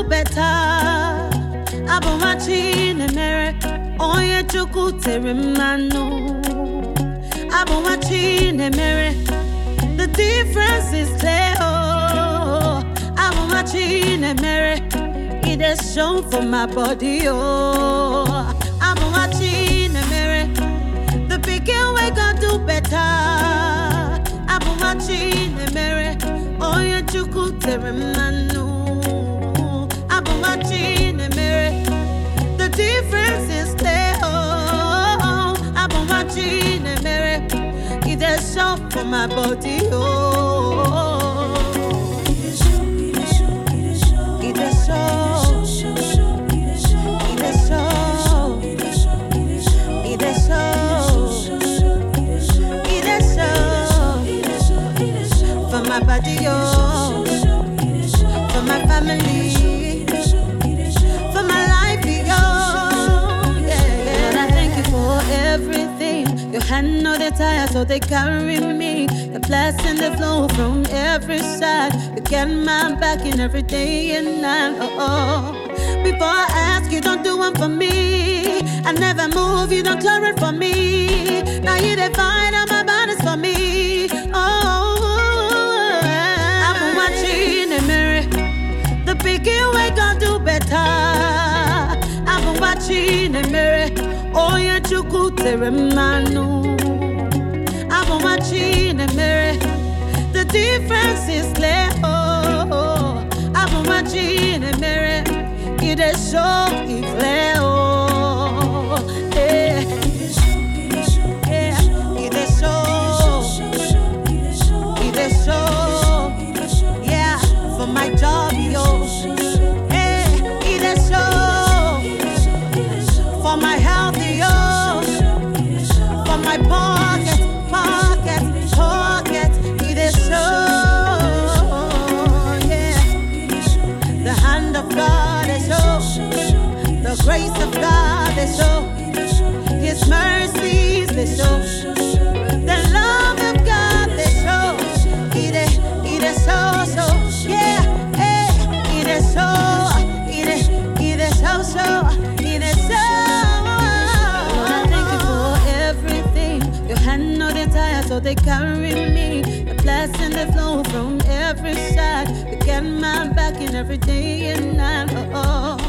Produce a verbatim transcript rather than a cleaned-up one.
better. Abo machi ne mere, oye chuku terimano. Abo machi ne mere, the difference is clear. Oh, abo machi ne mere, it is shown for my body. Oh, abo machi ne mere, the begin we gon' do better. Abo machi ne mere, oye chuku terimano. The difference is clear. Oh, I'm watching a mirror. It is show for my body. Oh, it is show. It is show. It is show. It is show. It is show. It is show. It is show for my body. Oh, for my family. Your hand know they tired, so they carry me. The blessing they flow from every side. You get my back in every day and night. Oh, oh. Before I ask, you don't do one for me. I never move, you don't clear it for me. Now you define how my body's for me. Oh, I've been watching the mirror. The biggie we gon' do better. I've been watching the mirror. Oh, yeah, chuku terimano. I'm watching the mirror. The difference is clear. Oh, I'm watching the mirror. It is so clear. Oh, yeah. It is so. It is so. It is so. Yeah, for my job, yo. Hey, it is so. For my health, yo. For my pocket, pocket, pocket. It is so, yeah. The hand of God is so. The grace of God is so. His mercies is so. The love of God is so. It is, it is so, so, yeah. Hey, it is so. It is, it is so, so. It is so. So they carry me, the blessing they flow from every side. You get my back in every day and night. Oh, oh.